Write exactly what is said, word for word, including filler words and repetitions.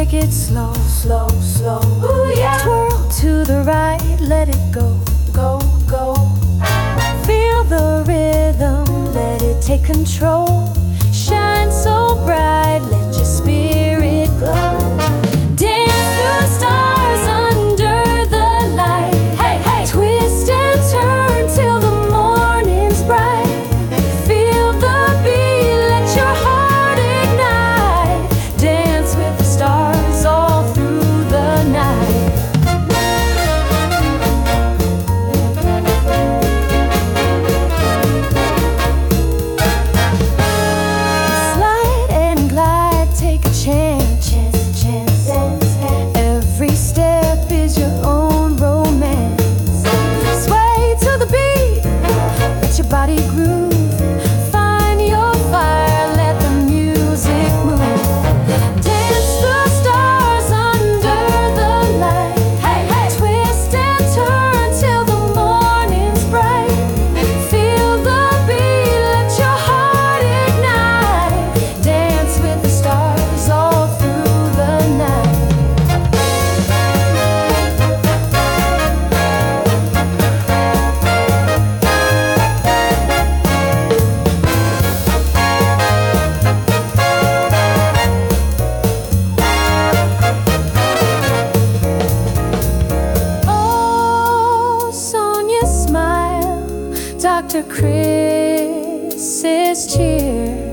Take it slow, slow, slow. ooh yeah. Twirl to the right, let it go, Go, go. feel the rhythm, let it take control. Shine so bright, let your spirit glow. Dance through the stars under the light. Hey, hey. Twist and turn till the morning's bright. Feel the beat, let your heart ignite. Dance with the stars all through the night. Slide and glide, take a chance. Chance, chance, chance. Every step is your own romance. Sway to the beat, let your body groove. Find your fire, let the music move. Dance the stars under the light. Hey, hey. Twist and turn till the morning's bright. Feel the beat, let your heart ignite. Dance with the stars all through the night. Oh, Sonia, smile, Doctor Chris's cheer.